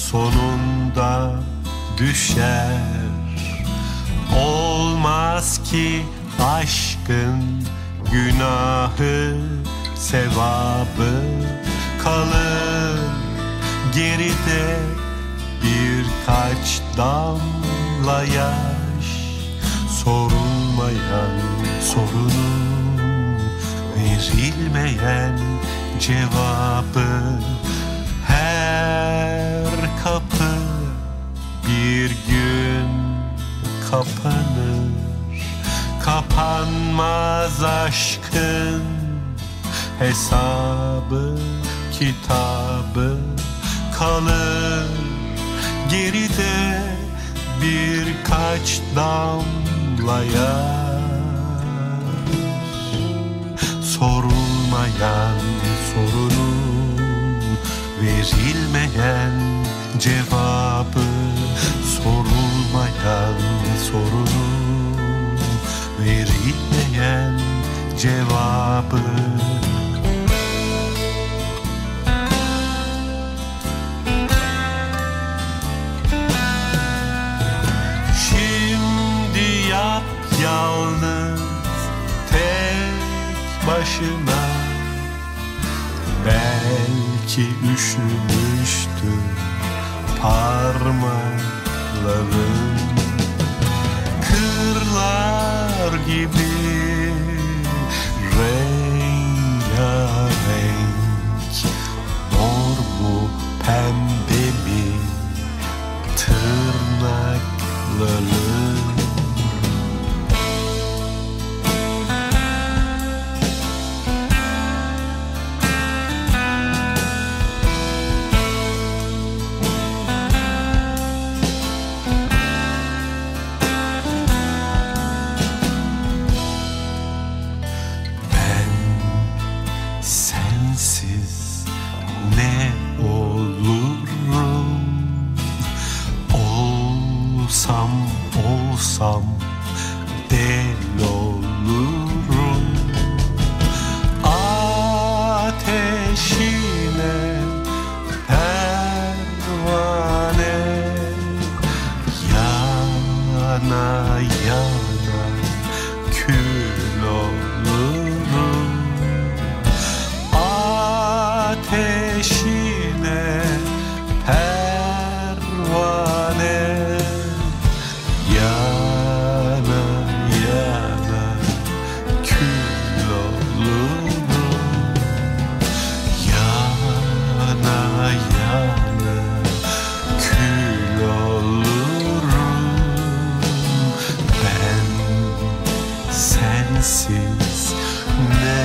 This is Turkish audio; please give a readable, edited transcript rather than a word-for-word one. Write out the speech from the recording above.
sonunda düşer. Olmaz ki aşkın günahı, sevabı kalır geride birkaç damla yaş. Sorulmayan sorunun verilmeyen cevabı. Her kapı bir gün kapanır. Kapanmaz aşkın hesabı kitabı kalır geride birkaç damla yaş. Sorulmayan sorunun verilmeyen cevabı. Sorulmayan sorunun verilmeyen cevabı. Şimdi yap yalnız tek başına. Belki üşümüştür parmakların. Kırlar gibi rengarenk. Mor mu pembe mi tırnakların. Sensiz ne olurum? Olsam del olurum. Ateşine pervane yana yana kül olurum. Ateşine pervane yana yana kül olurum. Yana yana kül olurum. Ben sensiz ne